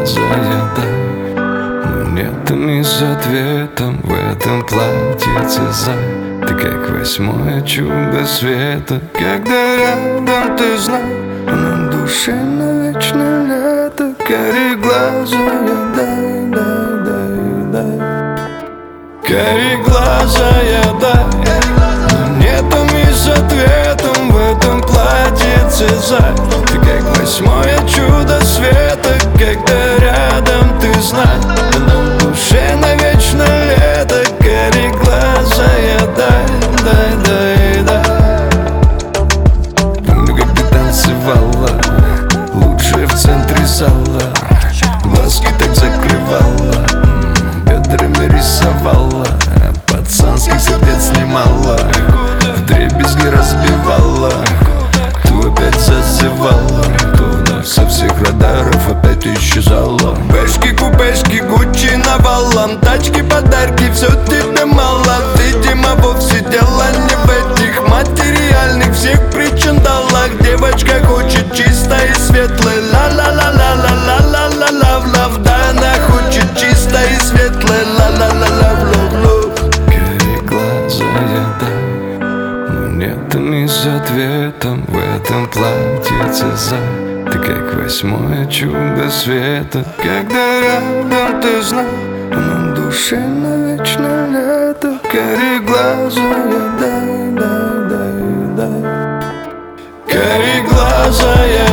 Кореглазая, дай, но нет ни с ответом в этом платьице, зай. Ты как восьмое чудо света, когда рядом, ты знай, на душе навечно лето. Кореглазая, дай, дай, дай, дай. Кореглазая, дай, но нету ни с ответом в этом платьице, зай. Ты как восьмое чудо света, когда рядом, ты знай, на душе навечно лето. Кореглазая, дай, дай, дай, дай. Помню, как ты танцевала, лучшая в центре зала, глазки так закрывала, бедрами рисовала, пацанских сердец немало, вдребезги разбивала. Кто опять зазывала, кто вновь со всех радаров опять исчезала. Бэшки, купешки, Гуччи навалом, тачки, подарки, все тебе мало. Видимо, вовсе дело не в этих материальных всех причиндалах. Девочка хочет чисто и светлой, ла-ла-ла-ла-ла-ла-ла-ла-ла, лав. Да, она хочет чисто и светлой, ла-ла-ла-ла-ла-ла-ла. Кореглазая, дай, но нет ни с ответом в этом платьице, зай. Ты как восьмое чудо света, когда рядом, ты знай, на душе навечно лето. Кореглазая, дай, дай, дай, дай. Кореглазая,